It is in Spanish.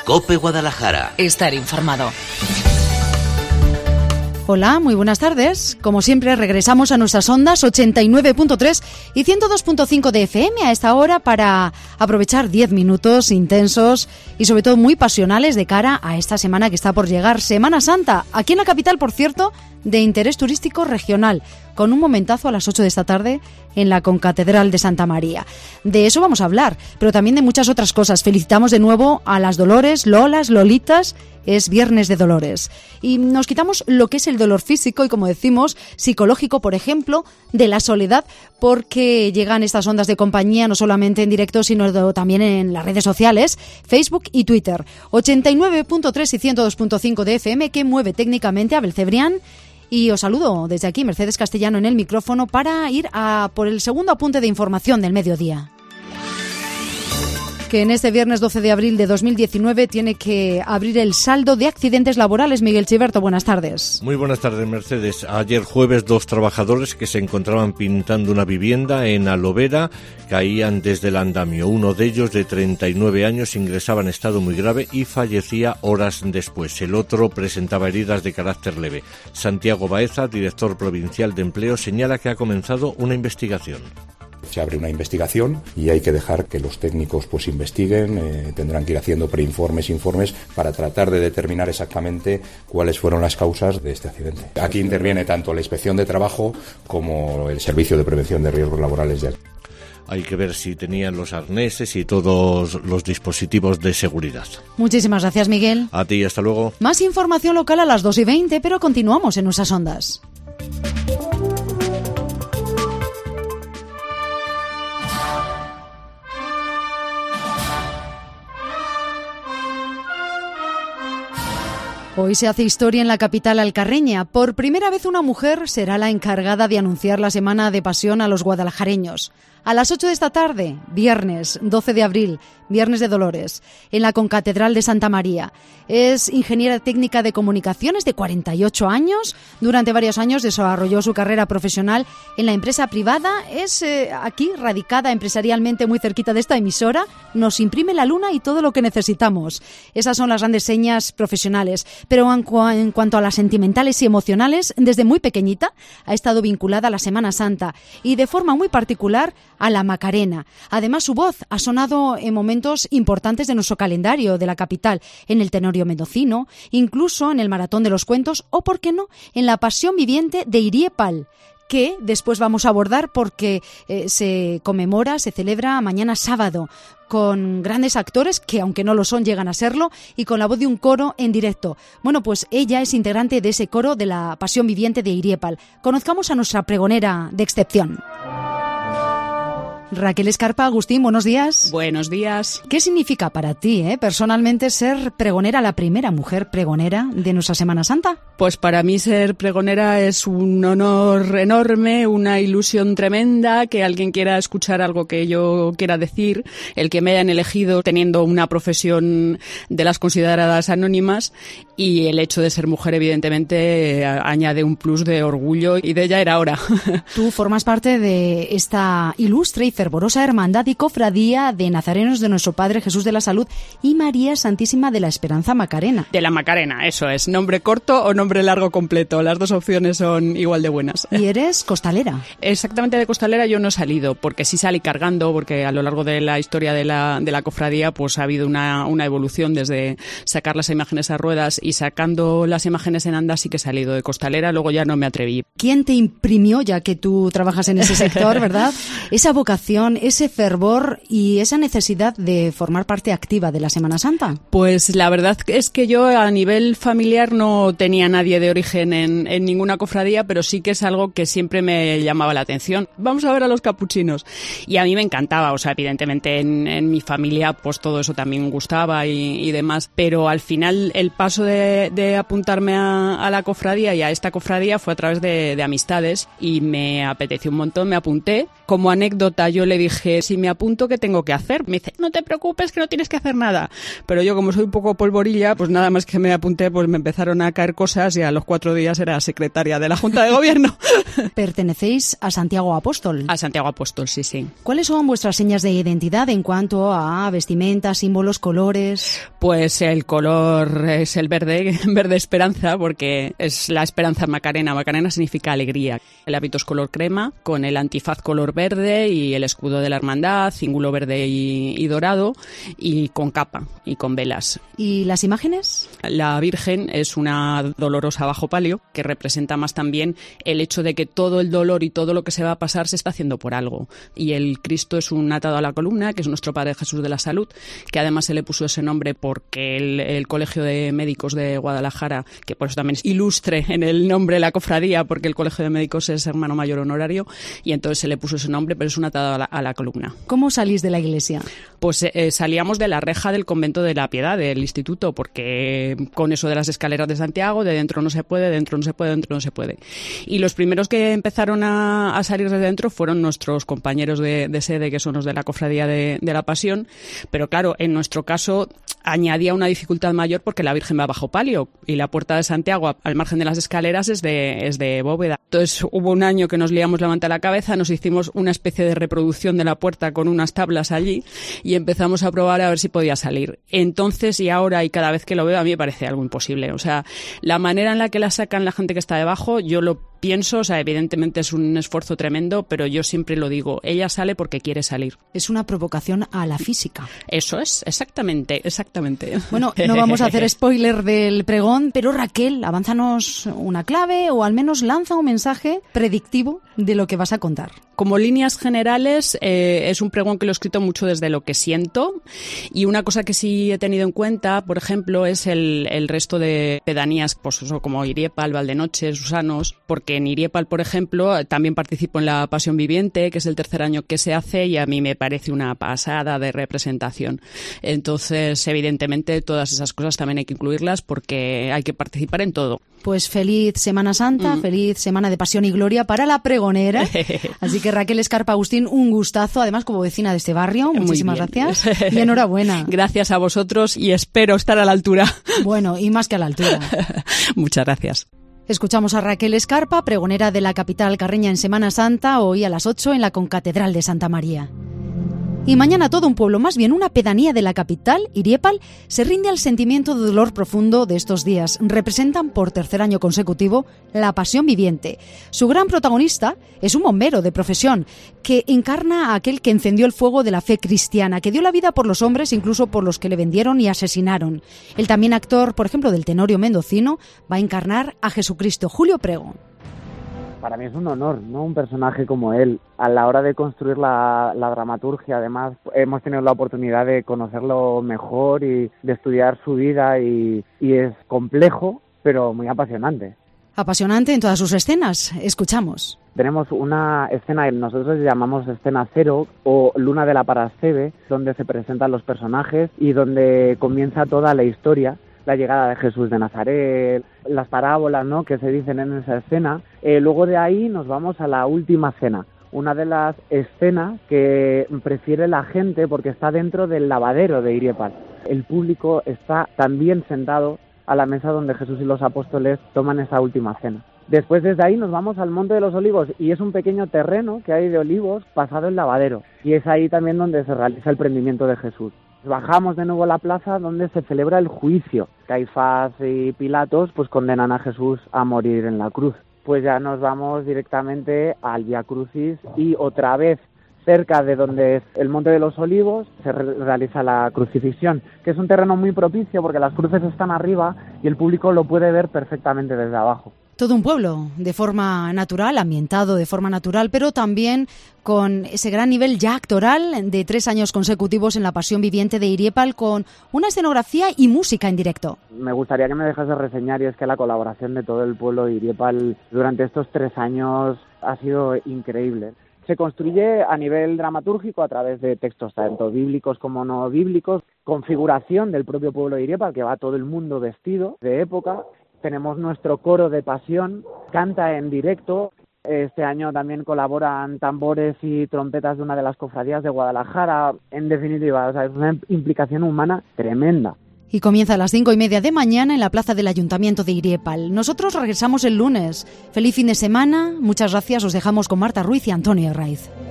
COPE Guadalajara. Estar informado. Hola, muy buenas tardes. Como siempre, regresamos a nuestras ondas 89.3 y 102.5 de FM a esta hora para aprovechar 10 minutos intensos y sobre todo muy pasionales de cara a esta semana que está por llegar, Semana Santa, aquí en la capital, por cierto, de interés turístico regional, con un momentazo a las 8 de esta tarde en la Concatedral de Santa María. De eso vamos a hablar, pero también de muchas otras cosas. Felicitamos de nuevo a las Dolores, Lolas, Lolitas. Es Viernes de Dolores. Y nos quitamos lo que es el dolor físico y, como decimos, psicológico, por ejemplo, de la soledad, porque llegan estas ondas de compañía no solamente en directo, sino también en las redes sociales, Facebook y Twitter. 89.3 y 102.5 de FM, que mueve técnicamente Abel Cebrián. Y os saludo desde aquí, Mercedes Castellano, en el micrófono, para ir a por el segundo apunte de información del mediodía. Que en este viernes 12 de abril de 2019 tiene que abrir el saldo de accidentes laborales. Miguel Chiverto, buenas tardes. Muy buenas tardes, Mercedes. Ayer jueves, 2 trabajadores que se encontraban pintando una vivienda en Alovera caían desde el andamio. Uno de ellos, de 39 años, ingresaba en estado muy grave y fallecía horas después. El otro presentaba heridas de carácter leve. Santiago Baeza, director provincial de Empleo, señala que ha comenzado una investigación. Se abre una investigación y hay que dejar que los técnicos pues investiguen, tendrán que ir haciendo preinformes, informes para tratar de determinar exactamente cuáles fueron las causas de este accidente. Aquí interviene tanto la Inspección de Trabajo como el Servicio de Prevención de Riesgos Laborales de aquí. Hay que ver si tenían los arneses y todos los dispositivos de seguridad. Muchísimas gracias, Miguel. A ti, hasta luego. Más información local a las 2:20, pero continuamos en nuestras ondas. Hoy se hace historia en la capital alcarreña. Por primera vez una mujer será la encargada de anunciar la Semana de Pasión a los guadalajareños. A las 8 de esta tarde, viernes 12 de abril, Viernes de Dolores, en la Concatedral de Santa María. Es ingeniera técnica de comunicaciones de 48 años. Durante varios años desarrolló su carrera profesional en la empresa privada. Es aquí radicada empresarialmente muy cerquita de esta emisora. Nos imprime la luna y todo lo que necesitamos. Esas son las grandes señas profesionales. Pero en cuanto a las sentimentales y emocionales, desde muy pequeñita ha estado vinculada a la Semana Santa y de forma muy particular a la Macarena. Además, su voz ha sonado en momentos importantes de nuestro calendario de la capital, en el Tenorio Mendocino, incluso en el Maratón de los Cuentos o, por qué no, en la Pasión Viviente de Iriepal, que después vamos a abordar porque se celebra mañana sábado, con grandes actores que, aunque no lo son, llegan a serlo, y con la voz de un coro en directo. Bueno, pues ella es integrante de ese coro de la Pasión Viviente de Iriepal. Conozcamos a nuestra pregonera de excepción. Raquel Escarpa, Agustín, buenos días. Buenos días. ¿Qué significa para ti, personalmente, ser pregonera, la primera mujer pregonera de nuestra Semana Santa? Pues para mí ser pregonera es un honor enorme, una ilusión tremenda, que alguien quiera escuchar algo que yo quiera decir, el que me hayan elegido teniendo una profesión de las consideradas anónimas, y el hecho de ser mujer, evidentemente, añade un plus de orgullo, y de ya era hora. Tú formas parte de esta ilustre y fervorosa hermandad y cofradía de nazarenos de nuestro Padre Jesús de la Salud y María Santísima de la Esperanza Macarena. De la Macarena, eso es. Nombre corto o nombre largo completo. Las dos opciones son igual de buenas. ¿Y eres costalera? Exactamente, de costalera yo no he salido, porque sí salí cargando, porque a lo largo de la historia de la cofradía pues ha habido una evolución desde sacar las imágenes a ruedas y sacando las imágenes en andas. Sí que he salido de costalera, luego ya no me atreví. ¿Quién te imprimió, ya que tú trabajas en ese sector, verdad? Esa vocación, ese fervor y esa necesidad de formar parte activa de la Semana Santa. Pues la verdad es que yo a nivel familiar no tenía nadie de origen en ninguna cofradía, pero sí que es algo que siempre me llamaba la atención. Vamos a ver a los capuchinos. Y a mí me encantaba, o sea, evidentemente en mi familia pues todo eso también gustaba y demás, pero al final el paso de apuntarme a la cofradía y a esta cofradía fue a través de amistades y me apeteció un montón, me apunté. Como anécdota, yo le dije, si me apunto, ¿qué tengo que hacer? Me dice, no te preocupes, que no tienes que hacer nada. Pero yo, como soy un poco polvorilla, pues nada más que me apunté, pues me empezaron a caer cosas y a los 4 días era secretaria de la Junta de Gobierno. Pertenecéis a Santiago Apóstol. A Santiago Apóstol, sí, sí. ¿Cuáles son vuestras señas de identidad en cuanto a vestimenta, símbolos, colores? Pues el color es el verde, verde esperanza, porque es la esperanza Macarena. Macarena significa alegría. El hábito es color crema, con el antifaz color verde y el escudo de la hermandad, cíngulo verde y dorado, y con capa y con velas. ¿Y las imágenes? La Virgen es una dolorosa bajo palio, que representa más también el hecho de que todo el dolor y todo lo que se va a pasar se está haciendo por algo. Y el Cristo es un atado a la columna, que es nuestro Padre Jesús de la Salud, que además se le puso ese nombre porque el Colegio de Médicos de Guadalajara, que por eso también es ilustre en el nombre de la cofradía, porque el Colegio de Médicos es hermano mayor honorario, y entonces se le puso ese nombre, pero es un atado a la columna. ¿Cómo salís de la iglesia? Pues salíamos de la reja del convento de la Piedad, del instituto, porque con eso de las escaleras de Santiago, de dentro no se puede, dentro no se puede, dentro no se puede. Y los primeros que empezaron a salir de dentro fueron nuestros compañeros de sede, que son los de la cofradía de la Pasión, pero claro, en nuestro caso añadía una dificultad mayor porque la Virgen va bajo palio y la puerta de Santiago al margen de las escaleras es de bóveda. Entonces hubo un año que nos liamos la manta a la cabeza, nos hicimos una especie de reproducción de la puerta con unas tablas allí y empezamos a probar a ver si podía salir. Entonces y ahora y cada vez que lo veo a mí me parece algo imposible. O sea, la manera en la que la sacan la gente que está debajo, yo lo pienso, o sea, evidentemente es un esfuerzo tremendo, pero yo siempre lo digo, ella sale porque quiere salir. Es una provocación a la física. Eso es, exactamente. Bueno, no vamos a hacer spoiler del pregón, pero Raquel, avánzanos una clave o al menos lanza un mensaje predictivo de lo que vas a contar. Como líneas generales, es un pregón que lo he escrito mucho desde lo que siento, y una cosa que sí he tenido en cuenta, por ejemplo, es el resto de pedanías, pues eso, como Iriepal, Valdenoche, Susanos, porque en Iriepal, por ejemplo, también participo en la Pasión Viviente, que es el tercer año que se hace, y a mí me parece una pasada de representación. Entonces, evidentemente, todas esas cosas también hay que incluirlas porque hay que participar en todo. Pues feliz Semana Santa, feliz Semana de Pasión y Gloria para la pregonera. Así que Raquel Escarpa Agustín, un gustazo, además como vecina de este barrio. Muchísimas gracias y enhorabuena. Gracias a vosotros y espero estar a la altura. Bueno, y más que a la altura. Muchas gracias. Escuchamos a Raquel Escarpa, pregonera de la capital alcarreña en Semana Santa, hoy a las 8 en la Concatedral de Santa María. Y mañana todo un pueblo, más bien una pedanía de la capital, Iriepal, se rinde al sentimiento de dolor profundo de estos días. Representan por tercer año consecutivo la Pasión Viviente. Su gran protagonista es un bombero de profesión que encarna a aquel que encendió el fuego de la fe cristiana, que dio la vida por los hombres, incluso por los que le vendieron y asesinaron. El también actor, por ejemplo, del Tenorio mendocino, va a encarnar a Jesucristo. Julio Prego. Para mí es un honor, ¿no? Un personaje como él. A la hora de construir la dramaturgia, además, hemos tenido la oportunidad de conocerlo mejor y de estudiar su vida y es complejo, pero muy apasionante. Apasionante en todas sus escenas. Escuchamos. Tenemos una escena que nosotros llamamos escena cero o Luna de la Parasceve, donde se presentan los personajes y donde comienza toda la historia. La llegada de Jesús de Nazaret, las parábolas, ¿no?, que se dicen en esa escena. Luego de ahí nos vamos a la última cena, una de las escenas que prefiere la gente porque está dentro del lavadero de Iriepal. El público está también sentado a la mesa donde Jesús y los apóstoles toman esa última cena. Después desde ahí nos vamos al Monte de los Olivos y es un pequeño terreno que hay de olivos pasado el lavadero y es ahí también donde se realiza el prendimiento de Jesús. Bajamos de nuevo a la plaza donde se celebra el juicio. Caifás y Pilatos pues condenan a Jesús a morir en la cruz. Pues ya nos vamos directamente al Vía Crucis y otra vez cerca de donde es el Monte de los Olivos se realiza la crucifixión, que es un terreno muy propicio porque las cruces están arriba y el público lo puede ver perfectamente desde abajo. Todo un pueblo de forma natural, ambientado de forma natural, pero también con ese gran nivel ya actoral de 3 años consecutivos en la Pasión Viviente de Iriepal, con una escenografía y música en directo. Me gustaría que me dejase reseñar, y es que la colaboración de todo el pueblo de Iriepal durante estos 3 años ha sido increíble. Se construye a nivel dramatúrgico a través de textos tanto bíblicos como no bíblicos, configuración del propio pueblo de Iriepal, que va todo el mundo vestido de época. Tenemos nuestro coro de pasión, canta en directo. Este año también colaboran tambores y trompetas de una de las cofradías de Guadalajara. En definitiva, es una implicación humana tremenda. Y comienza a las 5:30 de mañana en la plaza del Ayuntamiento de Iriepal. Nosotros regresamos el lunes. Feliz fin de semana. Muchas gracias. Os dejamos con Marta Ruiz y Antonio Herraiz.